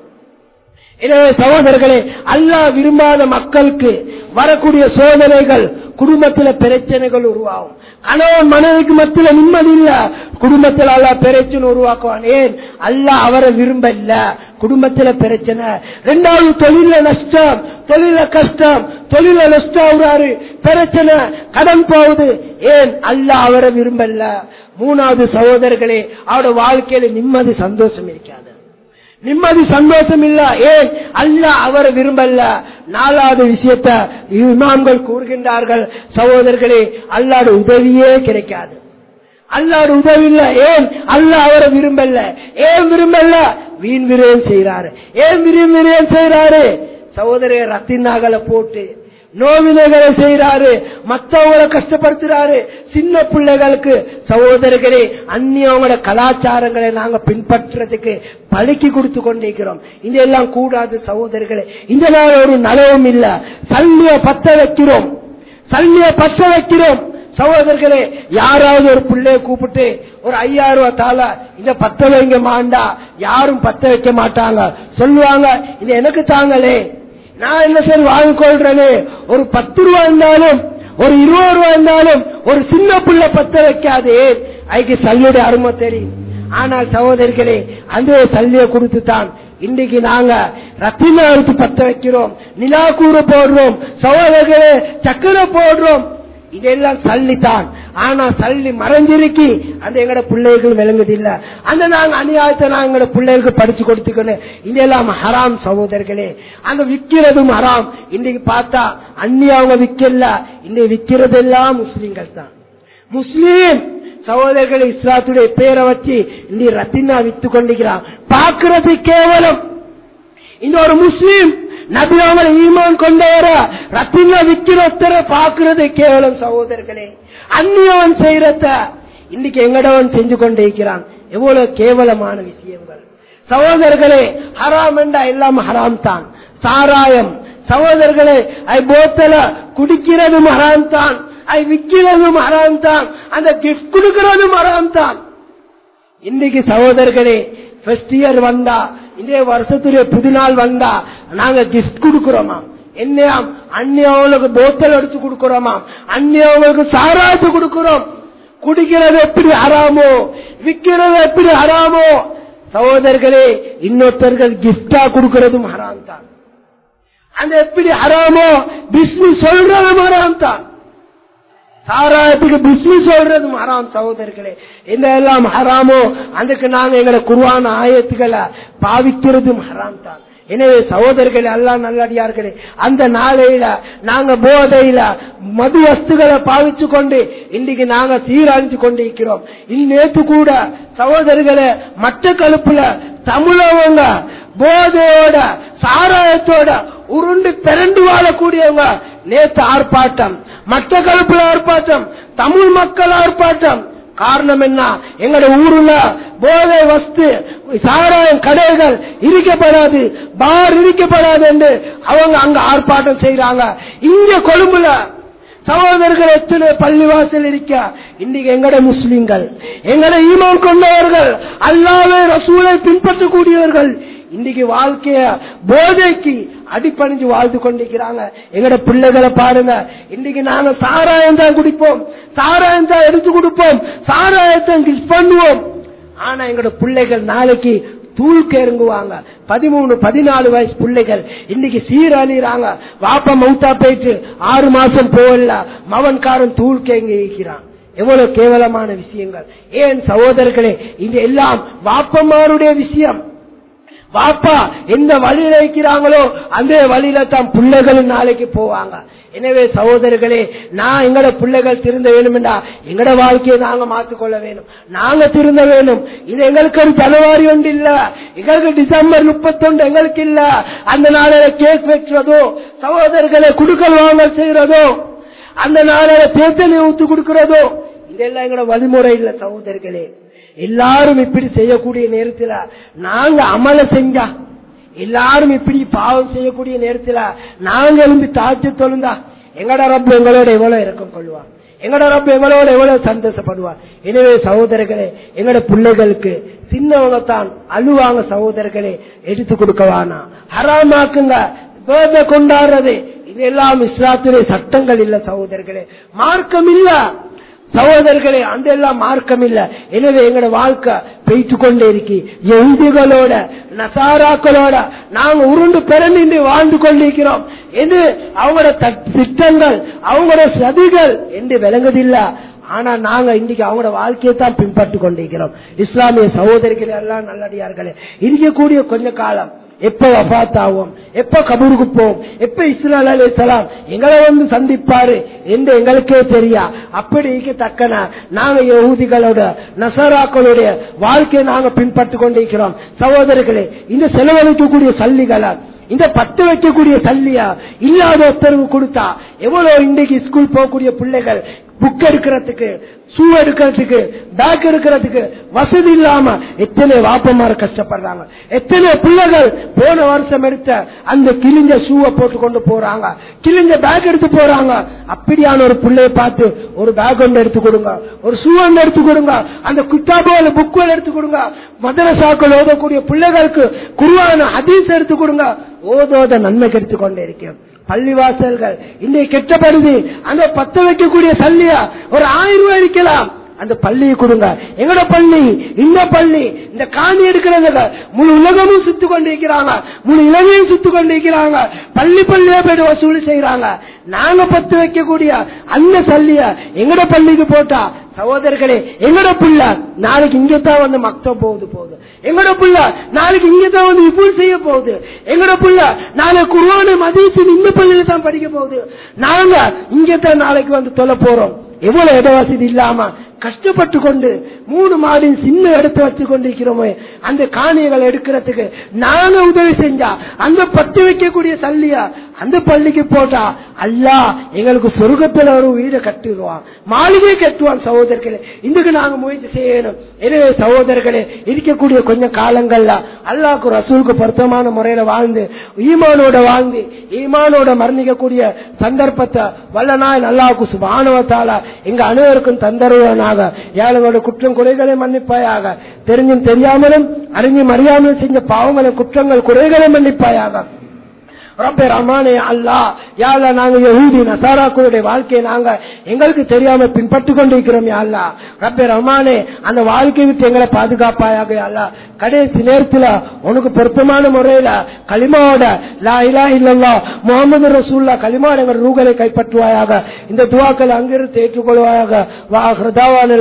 எனவே சகோதரர்களே, அல்லாஹ் விரும்பாத மக்களுக்கு வரக்கூடிய சோதனைகள், குடும்பத்தில் பிரச்சனைகள் உருவாகும். கணவன் மனைவிக்கு மத்தியில் நிம்மதி இல்ல, குடும்பத்தில் அல்லாஹ் பிரச்சனை உருவாக்குவான். ஏன்? அல்லாஹ் அவரை விரும்ப இல்ல, குடும்பத்தில் பிரச்சனை. இரண்டாவது தொழில நஷ்டம், தொழில கஷ்டம், தொழில நஷ்டம் பிரச்சனை, கடன் போகுது. ஏன்? அல்லாஹ் அவரை விரும்பல. மூணாவது சகோதரர்களே, அவரோட வாழ்க்கையில நிம்மதி சந்தோஷம் இருக்காது, நிம்மதி சந்தோஷம் இல்ல. ஏன்? அல்லாஹ் அவரை விரும்பல. நாலாவது விஷயத்தை இமாம்கள் கூறுகின்றார்கள் சகோதரர்களே, அல்லாஹ்வுடைய உதவியே கிடைக்காது, அல்லாஹ்வுடைய உதவி இல்ல. ஏன்? அல்லாஹ் அவரை விரும்பல. ஏன் விரும்பல? வீண் விரயம் செய்யறாரு. ஏன் வீண் விரயம் செய்யறாரு? சகோதரர் ரத்தினாகளை போட்டு நோவினைகளை செய்யறாரு, மற்றவங்களை கஷ்டப்படுத்துறாரு. சின்ன பிள்ளைகளுக்கு சகோதரர்களே அந்நியவங்களோட கலாச்சாரங்களை நாங்க பின்பற்றதுக்கு பழக்கி கொடுத்து கொண்டிருக்கிறோம். இதெல்லாம் கூடாது சகோதரர்களே. இந்த நாள் ஒரு நலவும் இல்ல. சல்லிய பத்த வைக்கிறோம், சல்லிய பத்த வைக்கிறோம். சகோதரர்களே, யாராவது ஒரு பிள்ளைய கூப்பிட்டு ஒரு 5000 ரூபாய் தாள இந்த பத்த வைங்க மாண்டா, யாரும் பத்த வைக்க மாட்டாங்க. சொல்லுவாங்க, இது எனக்கு தாங்களே, நான் என்ன சரி வாங்கிக்கொள்றேனே. ஒரு 10 ரூபாய் இருந்தாலும், ஒரு 20 ரூபாய் இருந்தாலும் ஒரு சின்ன பிள்ளை பத்த வைக்காது. அதுக்கு சல்லியோட அருமை தெரியும். ஆனால் சகோதரர்களே, அந்த சல்லியை கொடுத்து தான் இன்றைக்கு நாங்க ரத்தினா எடுத்து பத்த வைக்கிறோம், நிலாக்கூறு போடுறோம், சகோதரர்களே சக்கரை போடுறோம். இதெல்லாம் சல்லித்தான். ஆனா சல்லி மறைஞ்சிருக்கி அந்த எங்கட பிள்ளைகள் விளங்குது இல்ல. அந்த நாங்க அநியாயத்தை நாங்க எங்கட பிள்ளைகளுக்கு படிச்சு கொடுத்துக்கணும். இதெல்லாம் ஹராம் சகோதரர்களே. அங்க விற்கிறதும் ஹராம். இன்னைக்கு பார்த்தா அந்நியவங்க விற்கல, இன்னைக்கு விற்கிறது எல்லாம் முஸ்லீம்கள் தான். முஸ்லீம் சகோதரர்கள் இஸ்லாத்துடைய பேரை வச்சு இன்னைக்கு ரத்தினா வித்து கொண்டிருக்கிறான். பார்க்கிறது கேவலம். இன்னொரு முஸ்லீம் நபி அவங்களை ஈமான் கொண்டவர ரத்தினா விற்கிறத பார்க்கிறது கேவலம் சகோதரர்களே. அந்நியவன் செய்யறத இன்னைக்கு எங்கடவன் செஞ்சு கொண்டிருக்கிறான். எவ்வளவு கேவலமான விஷயங்கள் சகோதரர்களே. ஹராம் என்றா எல்லாம் ஹராம் தான். சாராயம் சகோதரர்களே, போத்தல குடிக்கிறதும் ஹராம் தான், விற்கிறதும் ஹராம் தான், அந்த கிஃப்ட் கொடுக்கிறதும் ஹராம் தான். இன்னைக்கு சகோதரர்களே ஃபர்ஸ்ட் இயர் வந்தா, இந்த வருஷத்துடைய புது நாள் வந்தா நாங்க கிஃப்ட் கொடுக்கிறோமா? என்னையாம் அந்நியவங்களுக்கு போத்தல் எடுத்து கொடுக்கிறோமா? அந்நியவங்களுக்கு சாராயத்து கொடுக்கிறோம். குடிக்கிறது எப்படி ஹராமோ, விற்கிறது எப்படி ஹராமோ சகோதரர்களே, இன்னொருத்தர்கள் கிஃப்டா கொடுக்கிறதும் ஹராம் தான். அந்த எப்படி ஹராமோ பிஸ்மி சொல்றதும் ஹராம் தான். சாராயத்துக்கு பிஸ்மி சொல்றதும் ஹராம். சகோதரர்களே, இந்த எல்லாம் ஹராமோ அதுக்கு நாங்க எங்களை குர்ஆன் ஆயத்துக்களை பாவிக்கிறதும் ஹராம் தான். எனவே சகோதரர்களே, அல்லாஹ் நல்லடியார்களே, அந்த நாளையில நாங்க போதையில மது வஸ்துகளை பாவிச்சு கொண்டு இன்னைக்கு நாங்க சீரழிஞ்சு கொண்டிருக்கிறோம். நேற்று கூட சகோதரர்களே, மட்டக்களப்புல தமிழவங்க போதையோட சாராயத்தோட உருண்டு பிறண்டு வாழக்கூடியவங்க நேற்று ஆர்ப்பாட்டம், மட்டக்களப்புல ஆர்ப்பாட்டம், தமிழ் மக்கள் ஆர்ப்பாட்டம். காரணம் என்ன? எங்கட ஊருல போதை வஸ்து சாராயம் கடைகள் இருக்கப்படாது, பார் இருக்கப்படாது என்று அவங்க அங்க ஆர்ப்பாட்டம் செய்யறாங்க. இங்க கொழும்புல சகோதரர்கள் எத்தனை பள்ளிவாசல் இருக்க. இன்னைக்கு எங்கட முஸ்லிம்கள், எங்கட ஈமான் கொண்டவர்கள், அல்லாஹ்வை ரசூலை பின்பற்றக்கூடியவர்கள் இன்னைக்கு வாழ்க்கைய போதைக்கு அடிப்பணிஞ்சு வாழ்ந்து கொண்டிருக்கிறாங்க. எங்கட பிள்ளைகளை பாருங்க, இன்னைக்கு நாங்க சாராயம் தான் குடிப்போம், சாராயம் தான் எடுத்து கொடுப்போம், சாராயத்தை கிஃப்ட் பண்ணுவோம். ஆனா எங்கட பிள்ளைகள் நாளைக்கு தூள்க்கு இறங்குவாங்க. 13-14 வயசு பிள்ளைகள் இன்னைக்கு சீரழிறாங்க. வாப்பா மௌத்தா போயிட்டு 6 மாசம் போகல, மவன்காரன் தூள்க்கு எங்க இருக்கிறான். எவ்வளவு கேவலமான விஷயங்கள். ஏன் சகோதரர்களே, இது எல்லாம் வாப்பமாருடைய விஷயம். வாப்பா எந்த வழியில இருக்கிறாங்களோ அந்த வழியில தான் பிள்ளைகளும் நாளைக்கு போவாங்க. எனவே சகோதரர்களே, நான் எங்கட பிள்ளைகள் திருந்த வேணும்டா எங்கட வாழ்க்கையை நாங்க மாற்றிக்கொள்ள வேணும், நாங்க திருந்த வேணும். இது எங்களுக்கு ஒரு ஜனவரி ஒன்று இல்ல, எங்களுக்கு டிசம்பர் 31 எங்களுக்கு இல்ல. அந்த நாளையில கேக் வெட்டுறதோ, சகோதரர்களை குடுக்கல் வாங்கல் செய்யறதோ, அந்த நாளையில தேர்தலை ஊத்து கொடுக்கிறதோ, இதெல்லாம் எங்களோட வழிமுறை இல்ல. சகோதரர்களே, எல்லாரும் இப்படி செய்யக்கூடிய நேரத்தில் நாங்க அமல செஞ்சா, எல்லாரும் இப்படி பாவம் செய்யக்கூடிய நேரத்தில் நாங்க எழுந்து தாழ்ச்சி தொழுந்தா எங்கட ரப்பு எங்களோட எவ்வளவு இறக்கம் கொள்வார், எங்கட ரப்பு எங்களோட எவ்வளவு சந்தோஷப்படுவார். எனவே சகோதரர்களே, எங்கட பிள்ளைகளுக்கு சின்னவங்க தான் அழுவாங்க. சகோதரர்களே, எடுத்து கொடுக்கவானா, ஹராமாக்குங்க, பேர்த கொண்டாடுறது, இதெல்லாம் இஸ்லாத்துடைய சட்டங்கள் இல்ல. சகோதரர்களே, மார்க்கம் இல்ல. சகோதரர்களே, அந்த எல்லாம் மார்க்கம் இல்ல. எனவே எங்கட வாழ்க்கை பெய்து கொண்டே இருக்கு. யஹூதிகளோட நசாராக்களோட நாங்க உருண்டு பிறந்து வாழ்ந்து கொண்டிருக்கிறோம். இது அவங்களோட திட்டங்கள், அவங்களோட சதிகள் என்று விளங்குதில்ல. ஆனா நாங்க இன்னைக்கு அவங்களோட வாழ்க்கையை தான் பின்பற்றி கொண்டிருக்கிறோம். இஸ்லாமிய சகோதரிகளே, எல்லாம் நல்லடியார்களே, இருக்கக்கூடிய கொஞ்ச காலம் எப்ப வஃபாத் ஆகும், எப்ப கபூருக்கு போவோம், எப்ப இஸ்ராயீல் அலைஹிஸ்ஸலாம் எங்களை வந்து சந்திப்பாரு என்று எங்களுக்கே தெரியா. அப்படி தக்கன நாங்க யஹூதிகளோட நசராக்களுடைய வாழ்க்கையை நாங்க பின்பற்றி கொண்டிருக்கிறோம். சகோதரர்களே, இந்த செலவழிக்கக்கூடிய சல்லிகளா, இந்த 10 வைக்கக்கூடிய சல்லியா இல்லாத ஒருத்தருக்கு கொடுத்தா எவ்வளவு இன்றைக்கு ஸ்கூல் போகக்கூடிய பிள்ளைகள் புக் எடுக்கிறதுக்கு, ஷூ எடுக்கிறதுக்கு, பேக் எடுக்கிறதுக்கு வசதி இல்லாம எத்தனை வாப்பமார கஷ்டப்படுறாங்க. எத்தனை பிள்ளைகள் போன வருஷம் எடுத்த அந்த கிழிஞ்ச ஷூவை போட்டு கொண்டு போறாங்க, கிழிஞ்ச பேக் எடுத்து போறாங்க. அப்படியான ஒரு பிள்ளையை பார்த்து ஒரு பேக் ஒன்று எடுத்து கொடுங்க, ஒரு ஷூ ஒன்று எடுத்து கொடுங்க, அந்த கிதாபோல புக்குகள் எடுத்து கொடுங்க. மதரசாக்கள் ஓதக்கூடிய பிள்ளைகளுக்கு குர்ஆன் ஹதீஸ் எடுத்து கொடுங்க. ஓதோத நன்மை கெடுத்து கொண்டே இருக்கிறோம். பள்ளிவாசல்கள் இன்னைக்கு கெட்டப்படுது. அந்த 10 வைக்கக்கூடிய சல்லியா ஒரு 1000 ரூபாய் இருக்கலாம், அந்த பள்ளியை கொடுங்க. எங்கட பள்ளி, இந்த பள்ளி, இந்த காணி எடுக்கிறது முழு உலகமும் சுத்து கொண்டிருக்கிறாங்க, முழு இலங்கையும் சுத்து கொண்டிருக்கிறாங்க. பள்ளி பள்ளியா போயிட்டு வசூல் செய்யறாங்க. நாங்க 10 வைக்கக்கூடிய அந்த சல்லிய எங்கட பள்ளிக்கு போட்டா சகோதரர்களே, எங்கட புள்ள நாளைக்கு இங்கத்தான் வந்து மக்தப் போகுது, எங்கட புள்ள நாளைக்கு இங்கத்தான் வந்து விபூல் செய்ய போகுது, எங்கட புள்ள நாளைக்கு குர்ஆன் ஹதீஸ் இந்த பள்ளியில தான் படிக்க போகுது. நாங்க இங்கத்தான் நாளைக்கு வந்து தொலை போறோம். எவ்வளவு இட வசதி இல்லாம கஷ்டப்பட்டு கொண்டு 3 மாடி சின்ன இடத்தை வச்சு கொண்டிருக்கிறோமே, அந்த காணிகளை எடுக்கிறதுக்கு நாங்க உதவி செஞ்சா அந்த 10 வைக்கக்கூடிய சல்லியா அந்த பள்ளிக்கு போட்டா அல்லாஹ் எங்களுக்கு சொர்க்கத்துல ஒரு வீடு கட்டுவான், மாளிகை கட்டுவான். சகோதரர்களே, இதுக்கு நாங்க முயற்சி செய்யணும். எனவே சகோதரர்களே, இருக்கக்கூடிய கொஞ்சம் காலங்கள்ல அல்லாஹ்க்கு ரசூலுக்கு பொருத்தமான முறையில வாழ்ந்து ஈமானோட மரணிக்கக்கூடிய சந்தர்ப்பத்தை வல்ல நாள் அல்லாஹ்க்கு சுப்ஹானஹு வ தஆலா எங்க அனைவருக்கும் தந்தருவானாக. ஏழைகளோட குற்றம் குறைகளை மன்னிப்பாயாக. தெரிஞ்சும் தெரியாமலும் அறிஞ்சும் அறியாமலும் செஞ்ச பாவங்களை குற்றங்கள் குறைகளை மன்னிப்பாயாக. ரப்பே ரஹ்மானே அல்லாஹ் யா அல்லாஹ் நாங்க யஹூதி நசாராக்களுடைய வாழ்க்கையை நாங்க எங்களுக்கு தெரியாம பின்பற்றி கொண்டிருக்கிறோம் யா அல்லாஹ் ரப்பே ரஹ்மானே அந்த வாழ்க்கையை விட்டு எங்களை பாதுகாப்பாயாக யா அல்லாஹ் கடைசி நேரத்துல உனக்கு பொருத்தமான முறையில கலிமாவோட லா இலாஹ இல்லல்லாஹ் முஹம்மது ரசூலுல்லாஹ் கலிமாவோட எங்கள் ரூகளை கைப்பற்றுவாயாக. இந்த துஆக்களை அங்கிருந்து ஏற்றுக்கொள்வாயாக. வா ஆகிரு தாவானா